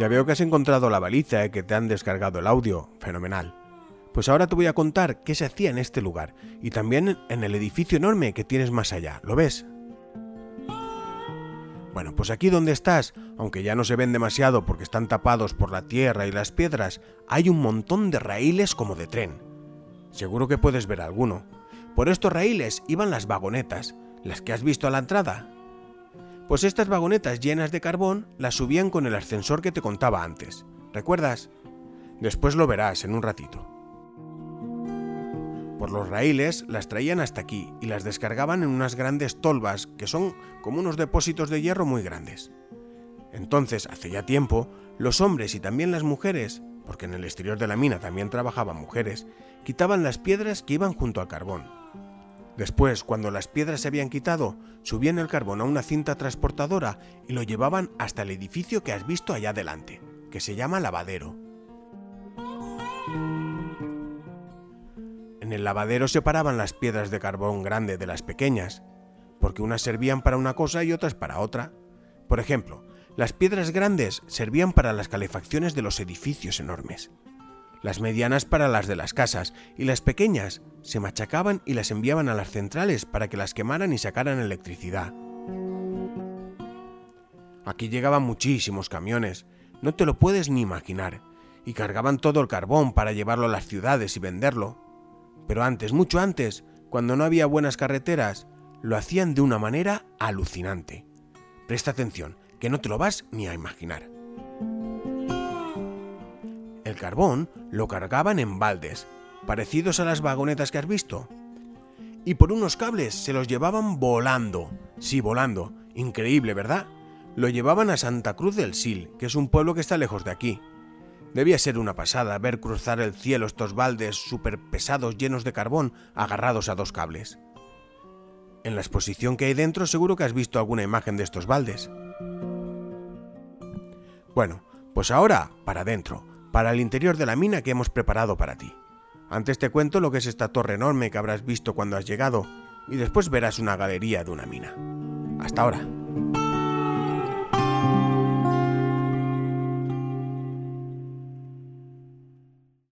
Ya veo que has encontrado la baliza y que te han descargado el audio. Fenomenal. Pues ahora te voy a contar qué se hacía en este lugar y también en el edificio enorme que tienes más allá. ¿Lo ves? Bueno, pues aquí donde estás, aunque ya no se ven demasiado porque están tapados por la tierra y las piedras, hay un montón de raíles como de tren. Seguro que puedes ver alguno. Por estos raíles iban las vagonetas, las que has visto a la entrada. Pues estas vagonetas llenas de carbón las subían con el ascensor que te contaba antes. ¿Recuerdas? Después lo verás en un ratito. Por los raíles las traían hasta aquí y las descargaban en unas grandes tolvas que son como unos depósitos de hierro muy grandes. Entonces, hace ya tiempo, los hombres y también las mujeres, porque en el exterior de la mina también trabajaban mujeres, quitaban las piedras que iban junto al carbón. Después, cuando las piedras se habían quitado, subían el carbón a una cinta transportadora y lo llevaban hasta el edificio que has visto allá adelante, que se llama lavadero. En el lavadero separaban las piedras de carbón grande de las pequeñas, porque unas servían para una cosa y otras para otra. Por ejemplo, las piedras grandes servían para las calefacciones de los edificios enormes, las medianas para las de las casas y las pequeñas se machacaban y las enviaban a las centrales para que las quemaran y sacaran electricidad. Aquí llegaban muchísimos camiones, no te lo puedes ni imaginar, y cargaban todo el carbón para llevarlo a las ciudades y venderlo. Pero antes, mucho antes, cuando no había buenas carreteras, lo hacían de una manera alucinante. Presta atención, que no te lo vas ni a imaginar. El carbón lo cargaban en baldes, parecidos a las vagonetas que has visto. Y por unos cables se los llevaban volando. Sí, volando. Increíble, ¿verdad? Lo llevaban a Santa Cruz del Sil, que es un pueblo que está lejos de aquí. Debía ser una pasada ver cruzar el cielo estos baldes súper pesados llenos de carbón agarrados a dos cables. En la exposición que hay dentro seguro que has visto alguna imagen de estos baldes. Bueno, pues ahora para adentro, para el interior de la mina que hemos preparado para ti. Antes te cuento lo que es esta torre enorme que habrás visto cuando has llegado y después verás una galería de una mina. Hasta ahora.